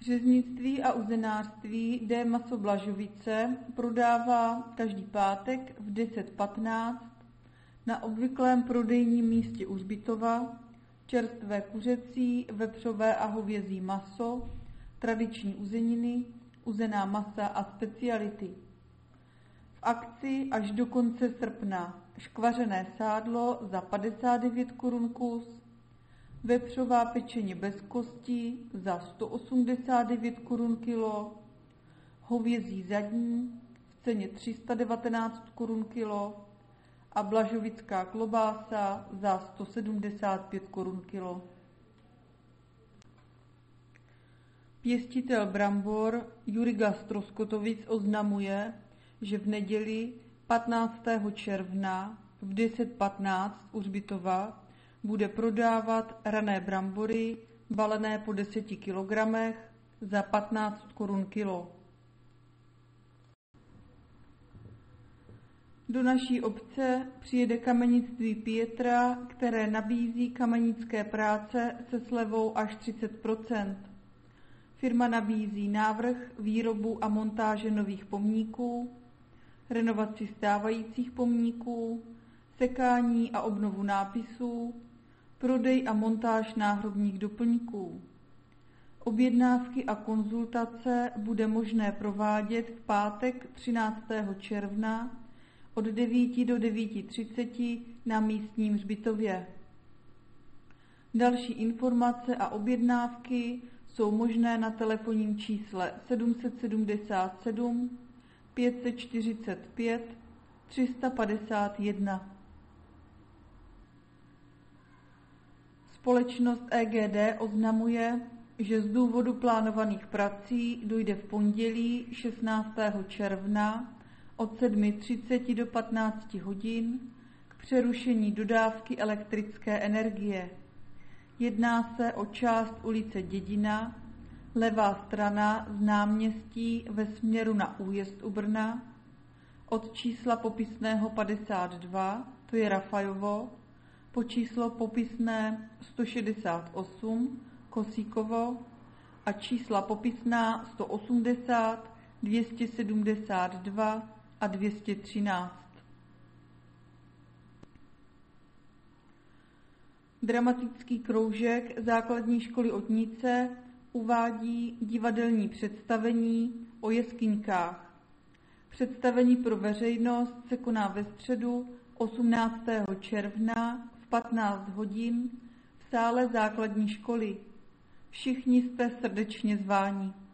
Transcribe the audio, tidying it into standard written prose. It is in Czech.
Řeznictví a uzenářství D. Maso Blažovice prodává každý pátek v 10:15 na obvyklém prodejním místě u hřbitova čerstvé kuřecí, vepřové a hovězí maso, tradiční uzeniny, uzená masa a speciality. V akci až do konce srpna škvařené sádlo za 59 korun kus, vepřová pečeně bez kosti za 189 korun kilo, hovězí zadní v ceně 319 korun kilo a blažovická klobása za 175 korun kilo. Pěstitel brambor Juriga Stroskotovic oznamuje, že v neděli 15. června v 10:15 u hřbitova bude prodávat rané brambory balené po 10 kilogramech za 15 korun kilo. Do naší obce přijede kamenictví Pietra, které nabízí kamenické práce se slevou až 30%. Firma nabízí návrh, výrobu a montáže nových pomníků, renovaci stávajících pomníků, sekání a obnovu nápisů, prodej a montáž náhrobních doplňků. Objednávky a konzultace bude možné provádět v pátek 13. června od 9 do 9:30 na místním hřbitově. Další informace a objednávky jsou možné na telefonním čísle 777 545 351. Společnost EGD oznamuje, že z důvodu plánovaných prací dojde v pondělí 16. června od 7:30 do 15 hodin k přerušení dodávky elektrické energie. Jedná se o část ulice Dědina, levá strana z náměstí ve směru na újezd u Brna, od čísla popisného 52, to je Rafajovo, po číslo popisné 168, Kosíkovo, a čísla popisná 180, 272 a 213. Dramatický kroužek základní školy Otnice uvádí divadelní představení o jeskyňkách. Představení pro veřejnost se koná ve středu 18. června v 15 hodin v sále základní školy. Všichni jste srdečně zváni.